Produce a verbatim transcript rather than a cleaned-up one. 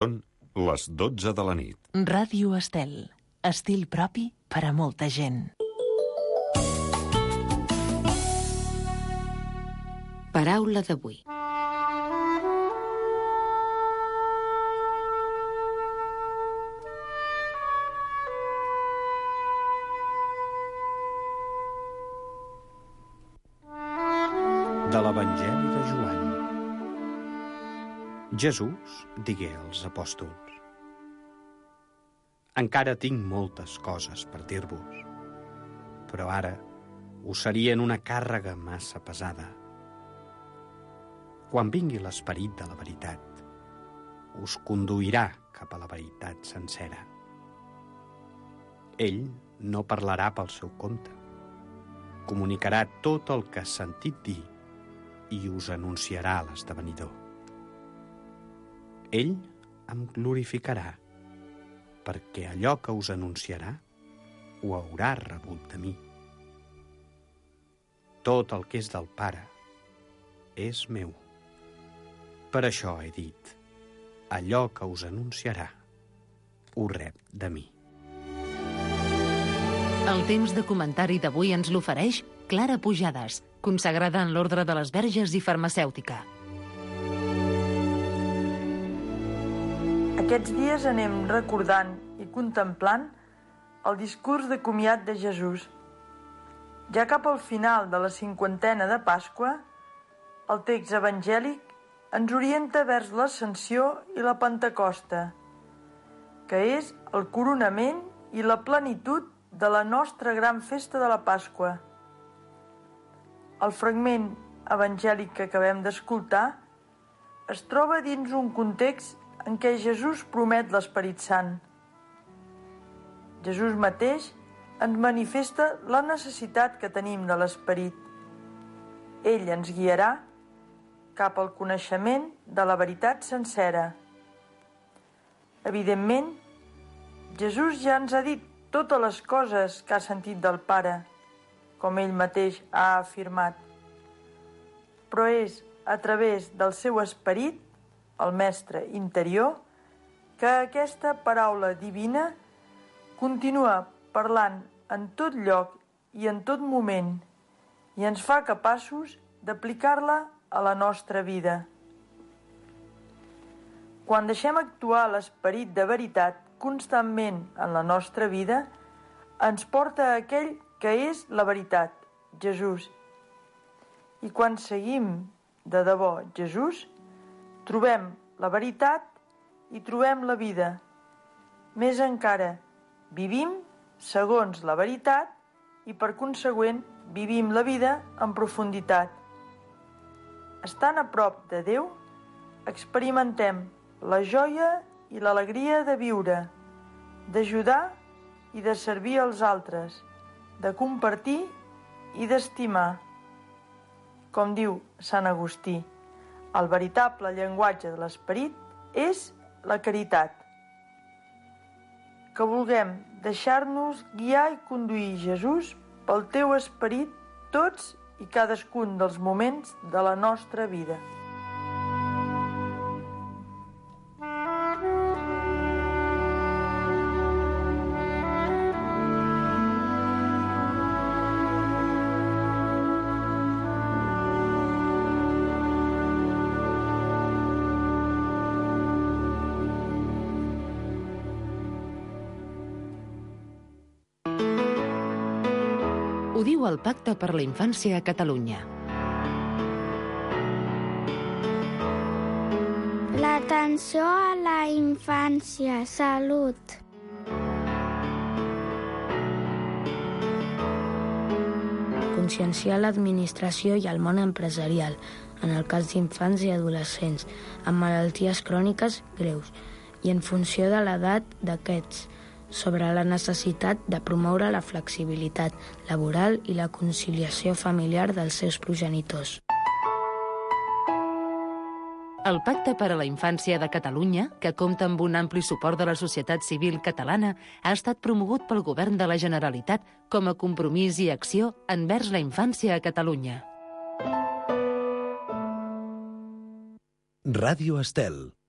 Són les dotze de la nit. Ràdio Estel. Estil propi per a molta gent. Paraula d'avui. De l'Evangeli de Joan. Jesús digué als apòstols: encara tinc moltes coses per dir-vos, però ara us serien una càrrega massa pesada. Quan vingui l'Esperit de la veritat, us conduirà cap a la veritat sencera. Ell no parlarà pel seu compte, comunicarà tot el que ha sentit dir i us anunciarà l'esdevenidor. Ell em glorificarà, perquè allò que us anunciarà ho haurà rebut de mi. Tot el que és del Pare és meu. Per això he dit, allò que us anunciarà ho rep de mi. El temps de comentari d'avui ens l'ofereix Clara Pujades, consagrada en l'Ordre de les Verges i farmacèutica. Aquests dies anem recordant i contemplant el discurs de comiat de Jesús. Ja cap al final de la cinquantena de Pasqua, el text evangèlic ens orienta vers l'Ascensió i la Pentecosta, que és el coronament i la plenitud de la nostra gran festa de la Pasqua. El fragment evangèlic que acabem d'escoltar es troba dins un context en què Jesús promet l'Esperit Sant. Jesús mateix ens manifesta la necessitat que tenim de l'Esperit. Ell ens guiarà cap al coneixement de la veritat sencera. Evidentment, Jesús ja ens ha dit totes les coses que ha sentit del Pare, com ell mateix ha afirmat. Però és a través del seu esperit, el mestre interior, que aquesta paraula divina continua parlant en tot lloc i en tot moment i ens fa capaços d'aplicar-la a la nostra vida. Quan deixem actuar l'esperit de veritat constantment en la nostra vida, ens porta a aquell que és la veritat, Jesús. I quan seguim de debò Jesús, trobem la veritat i trobem la vida. Més encara, vivim segons la veritat i, per consegüent, vivim la vida en profunditat. Estant a prop de Déu, experimentem la joia i l'alegria de viure, d'ajudar i de servir als altres, de compartir i d'estimar. Com diu Sant Agustí, el veritable llenguatge de l'esperit és la caritat. Que vulguem deixar-nos guiar i conduir, Jesús, pel teu esperit tots i cadascun dels moments de la nostra vida. Ho diu el Pacte per la Infància a Catalunya. L'atenció a la infància, salut. Conscienciar l'administració i el món empresarial, en el cas d'infants i adolescents, amb malalties cròniques greus, i en funció de l'edat d'aquests, sobre la necessitat de promoure la flexibilitat laboral i la conciliació familiar dels seus progenitors. El Pacte per a la Infància de Catalunya, que compta amb un ampli suport de la societat civil catalana, ha estat promogut pel Govern de la Generalitat com a compromís i acció envers la infància a Catalunya. Ràdio Estel.